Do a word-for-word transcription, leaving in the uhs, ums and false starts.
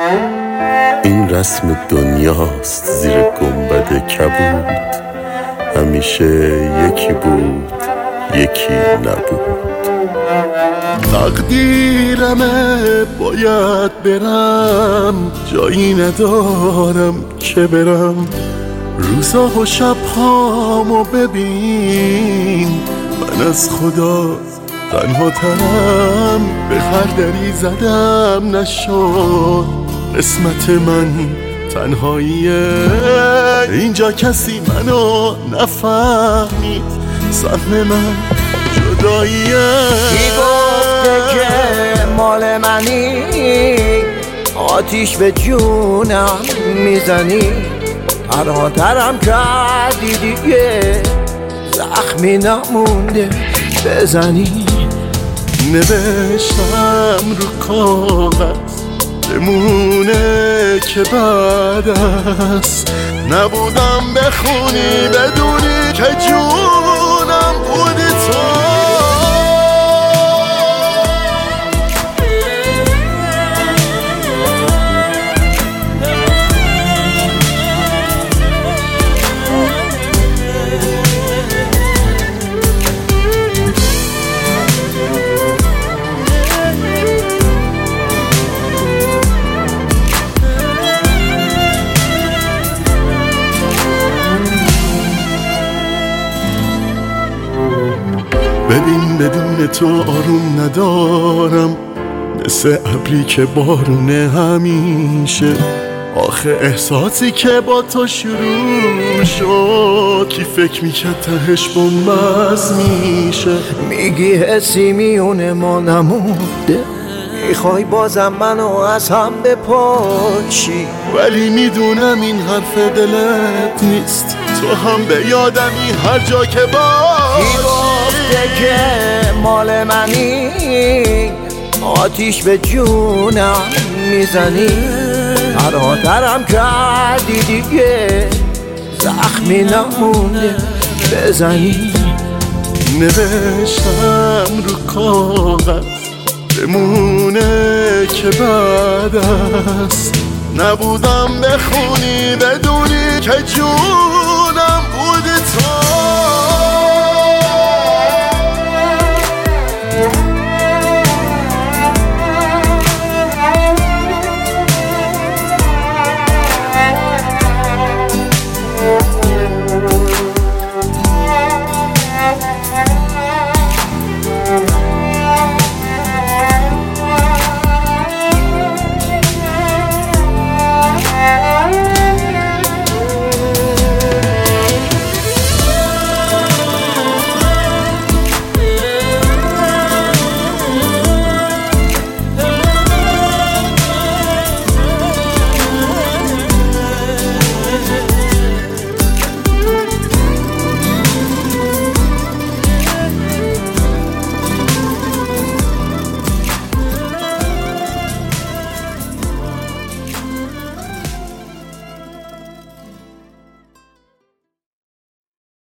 این رسم دنیاست زیر گنبد کبود، همیشه یکی بود یکی نبود. تقدیرمه باید برم، جایی ندارم که برم. روزا و شبهامو ببین، من از خدا تنها ترم. به هر دری زدم نشد، قسمت من تنهاییه. اینجا کسی منو نفهمید، سهم من جداییه. کی گفته که مال منی، آتیش به جونم میزنی. تراترم کردی دیگه، زخمی نمونده بزنی. نوشتم رو کاغذ بمونه که بعد است، نبودم بخونی بدونی که جونم بودی تو. ببین بدون تو آروم ندارم، مثل ابری که بارونه همیشه. آخه احساسی که با تو شروع شد، کی فکر میکرد تهش بنبست میشه. میگی حسی میونه ما نمونده، میخوای بازم منو از هم بپاشی. ولی میدونم این حرف دلت نیست، تو هم به یادمی هر جا که باشی. کی گفته که مال منی، آتیش به جونم میزنی. تراترم کردی دیگه، زخمی نمونده بزنی. نوشتم رو کاغذ بمونه که بعد است، نبودم بخونی بدونی که جونم بودی تو.